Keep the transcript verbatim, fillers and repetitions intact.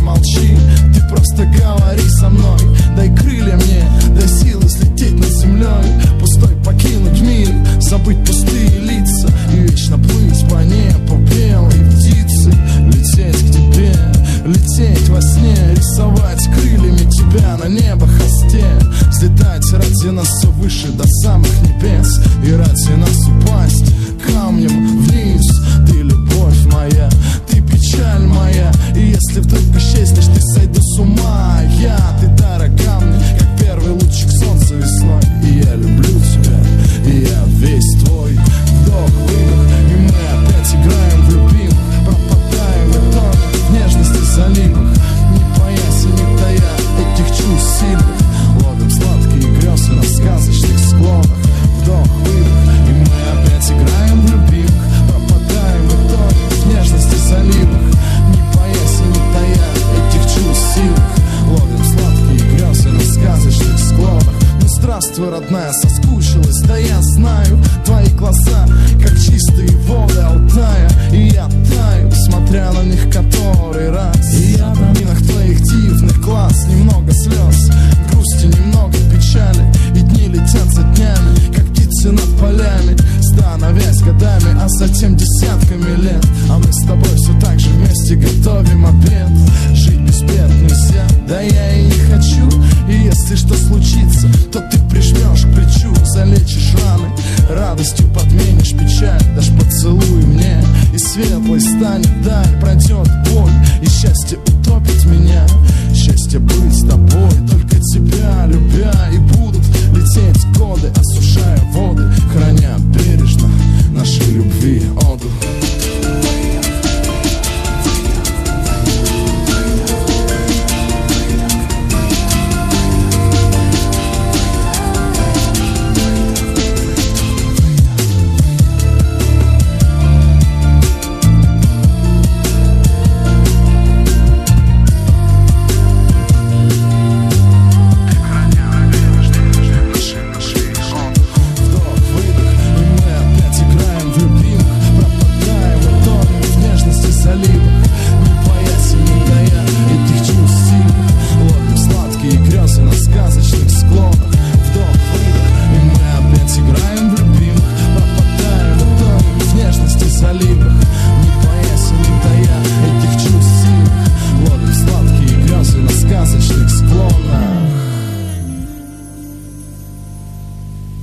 молчи, ты просто говори со мной. Дай крылья мне, дай силы слететь над землей. Пустой покинуть мир, забыть пустые лица и вечно плыть по небу белой птицы. Лететь к тебе, лететь во сне, рисовать крыльями тебя на небо хосте. Взлетать ради нас все выше до самых небес, и ради нас упасть камнем вниз. Ты любовь моя, ты печаль моя, и если вдруг исчезнешь, ты сойду с ума. Я, ты дорога мне, как первый лучик солнца весной. И я люблю тебя, и я весь твой. Вдох-выдох, и мы опять играем в любимых, пропадаем в итоге в нежности заливах, не боясь и не тая этих чувств сильных. Ловим сладкие грезы на сказочных склонах. Вдох-выдох, и мы опять играем в любимых, пропадаем в итоге в нежности заливах, не боясь и не тая этих чувств сильных. Ловим сладкие грезы на сказочных склонах. Ну здравствуй, родная, соскучилась, да я знаю. Твои глаза, как чистые воды Алтая, и я таю, смотря на них который раз. И я в раминах твоих дивных глаз немного слез, грусти, немного печали, и дни летят за днями, как птицы над полями, становясь годами, а затем десятками лет. А мы с тобой все так же вместе готовим обед. Жить без бед нельзя, да я и не хочу. И если что случится, то ты прижмешь к плечу, залечишь раны, радостью подменишь печаль, дашь поцелуй мне, и светлой станет даль. Пройдет боль, и счастье утопит меня. Счастье быть с тобой, только тебя любя. И будут лететь годы, осушая воды